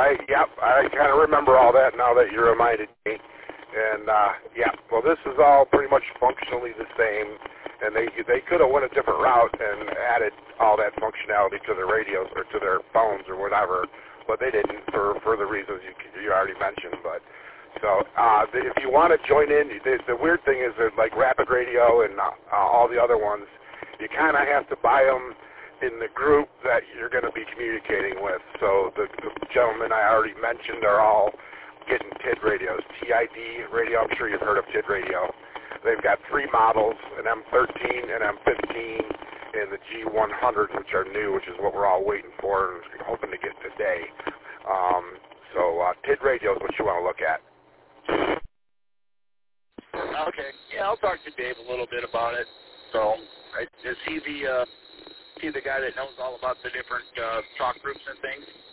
I kind of remember all that now that you reminded me. And, well, this is all pretty much functionally the same, and they could have went a different route and added all that functionality to their radios or to their phones or whatever, but they didn't for the reasons you already mentioned. But so if you want to join in, the weird thing is that like Rapid Radio and all the other ones, you kind of have to buy them in the group that you're going to be communicating with. So the gentlemen I already mentioned are all getting TID radios, TID radio. I'm sure you've heard of TID radio. They've got 3 models, an M13, an M15, and the G100s, which are new, which is what we're all waiting for and hoping to get today. TID radio is what you want to look at. Okay. Yeah, I'll talk to Dave a little bit about it. So, is he the guy that knows all about the different talk groups and things?